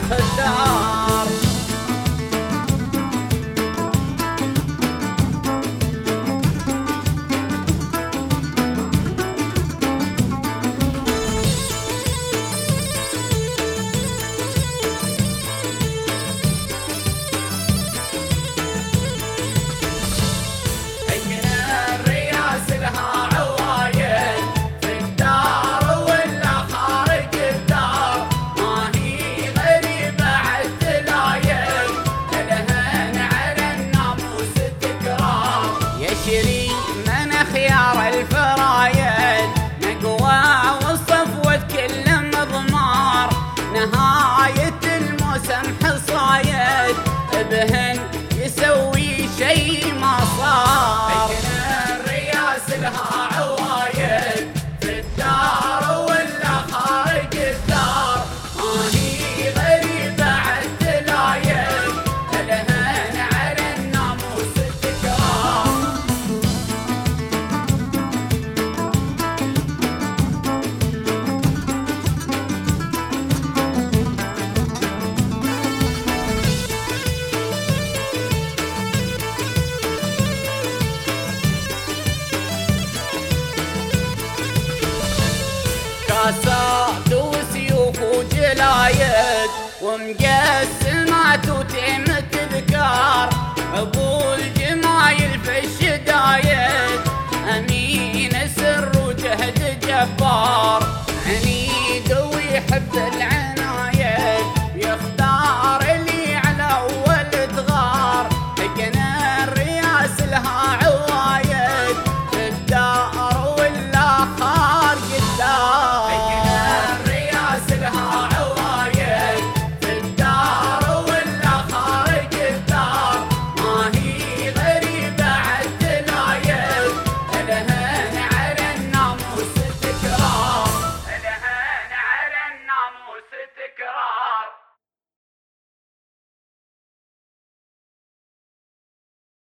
الدار. من خيار الفرايد نقوى والصفوة كل مضمار، نهاية الموسم حصايد بهن يسوي شي ما صار. الرياس لها عوايد في الدار ولا خارج الدار، ما هي غريبة عالدلايد الهن على الناموس التكرار. كاسات وسيوف وجلايد ومقسمات وتم تذكار، ابو الجمايل في الشدايد امين سر وجهد جبار، عنيد ويحب